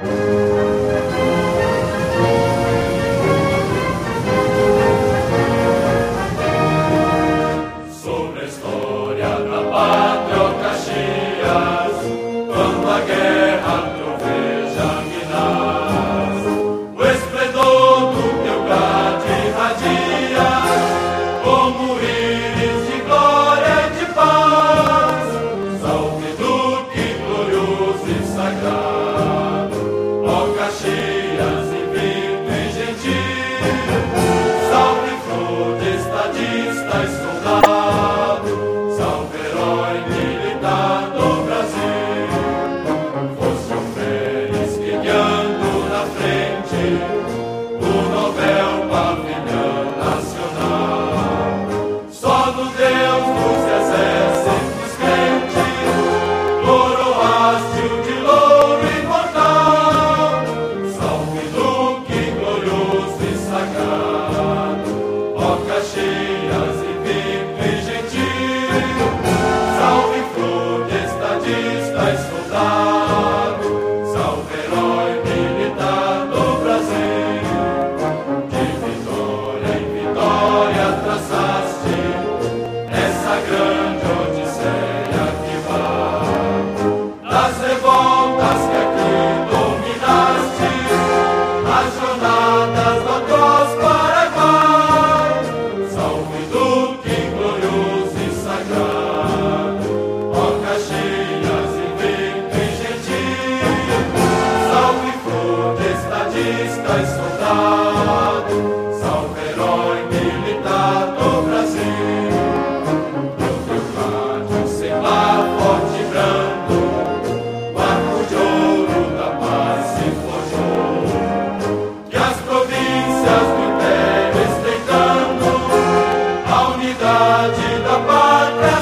Sobre a história da pátria, ó Caxias, quando a guerra troveja Minas, o esplendor do teu gade irradia como íris de glória e de paz. Salve Duque glorioso e sagrado, ó Caxias invicto e gentil. Salve flor de estadista e soldado, salve herói militar do Brasil. Fosse o Félix que guiando na frente o novel pavilhão nacional. Só no Deus dos exércitos crentes, coroaste-o de louro imortal. Salve Duque glorioso e sagrado, ó Caxias invicto e gentil. Salve flor de estadista e soldado, salve herói militar do Brasil. De vitória em vitória traçaste essa grande odisseia que vai. Das revoltas que aqui dominaste, as jornadas do atroz Paraguai. Salve Duque glorioso e sagrado, ó Caxias invicto e gentil. Salve flor de estadista e soldado, salve herói militar do Brasil. No teu pátio sem lá forte e brando, o arco de ouro da paz se forjou. E as províncias do Império estreitando, a unidade da pátria